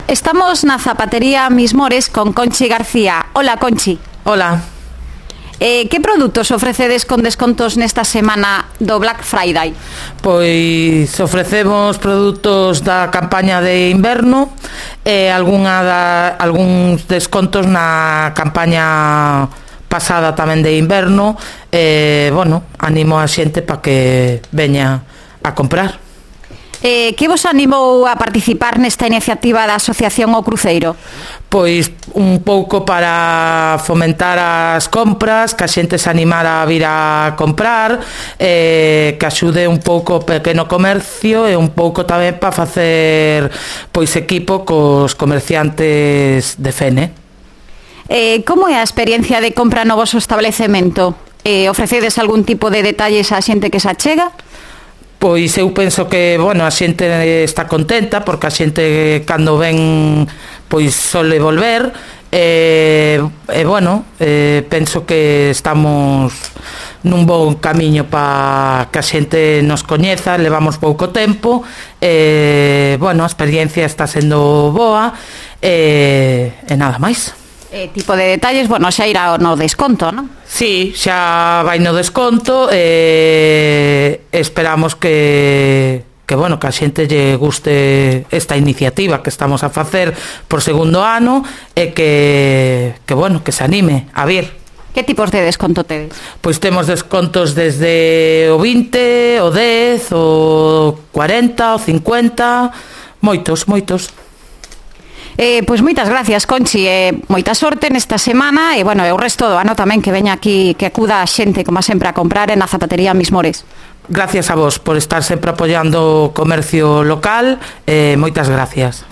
Estamos na zapatería Mismores con Conchi García. Hola, Conchi. Hola. Que produtos ofrecedes con descontos nesta semana do Black Friday? Pois ofrecemos produtos da campaña de inverno e algúns descontos na campaña pasada tamén de inverno. Bueno, animo a xente para que veña a comprar. Que vos animou a participar nesta iniciativa da Asociación O Cruceiro? Pois un pouco para fomentar as compras, que a xente se animara a vir a comprar, que axude un pouco o pequeno comercio e un pouco tamén para facer pois equipo cos comerciantes de Fene. Como é a experiencia de compra no voso establecemento? Ofrecedes algún tipo de detalles á xente que se achega? Pois eu penso que, bueno, a xente está contenta porque a xente cando ven pois sole volver bueno, penso que estamos nun bon camiño para que a xente nos coñeza, levamos pouco tempo, bueno, a experiencia está sendo boa e nada máis. Tipo de detalles, bueno, xa irá no desconto, non? Sí, xa vai no desconto e esperamos que bueno, que a xente lle guste esta iniciativa que estamos a facer por segundo ano e que bueno, que se anime a vir. Que tipos de desconto tedes? Pois temos descontos desde o 20, o 10, o 40, o 50, moitos. Pois moitas gracias, Conchi, moita sorte nesta semana e, bueno, e o resto do ano tamén que veña aquí, que acuda a xente, como sempre, a comprar na zapatería Mismores. Gracias a vos por estar sempre apoiando o comercio local, moitas gracias.